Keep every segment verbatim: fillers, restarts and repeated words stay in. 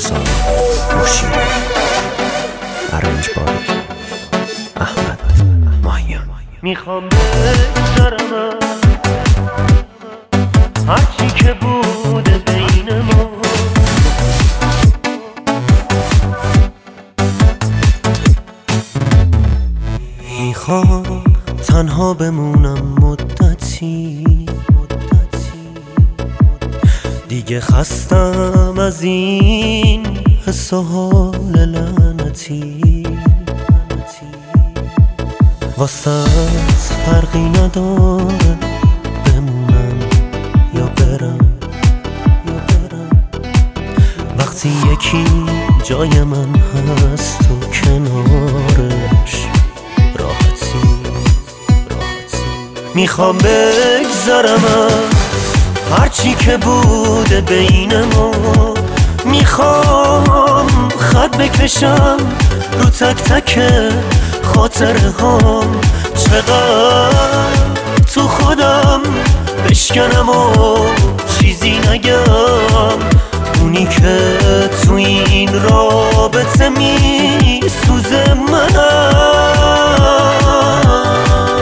رضا نوشین، ارنج باری احمد ماهیان. میخوام بگذرم هرچی که بوده بین ما، میخوام تنها بمونم مدتی، دیگه خستم از این حس و حال لعنتی. واسط فرقی نداره بمونم یا برم یا برم، وقتی یکی جای من هست تو کنارش راحتی راحتی. میخوام بگذرم هرچی که بوده بین ما، میخوام خط بکشم رو تک تک خاطره هام، چقدر تو خودم بشکنم و چیزی نگم، اونی که تو این رابطه میسوزه منم.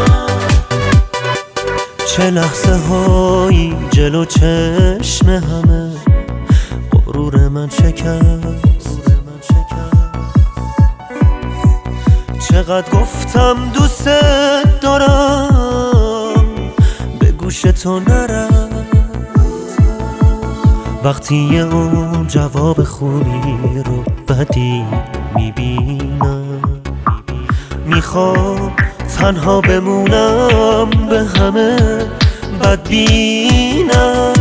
چه لحظه هایی جلو چشم همه غرور من شکست، چقدر گفتم دوست دارم به گوش تو نرفت، وقتی یه اون جواب خوبی رو بدی میبینم. میخوام تنها بمونم به همه بدبینم،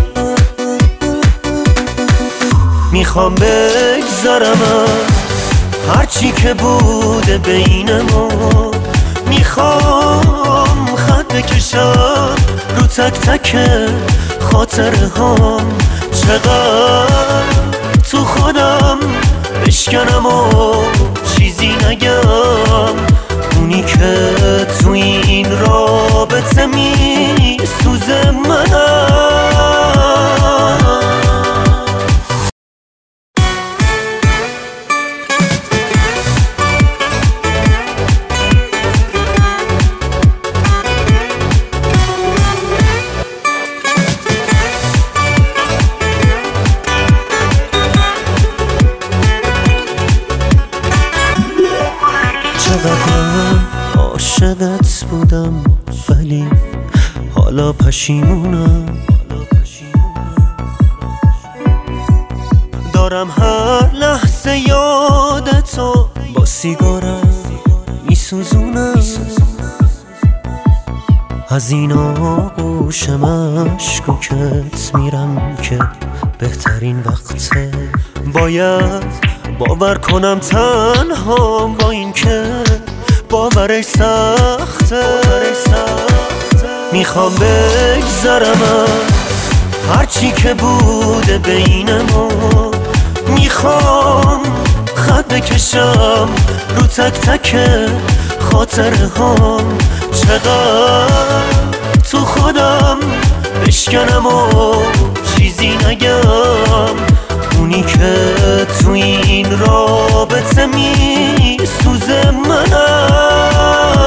میخوام بگذرم هرچی که بوده بین ما، میخوام خط بکشم رو تک تک خاطره هام، چقدر تو خودم بشکنم و چیزی نگم، اونی که تو این رابطه میسوزه منم. چقدر من عاشقت بودم ولی حالا پشیمونم، دارم هر لحظه یادتو با سیگارم میسوزونم، از این آغوش مشکوکت میرم که بهترین وقته، باید باور کنم تنها با این که باورش سخته. میخوام بگذرم هرچی که بوده بین ما، میخوام خط بکشم رو تک تک خاطره هام، چقدر تو خودم بشکنم و چیزی نگم، اونی که تو این رابطه میسوزه منم.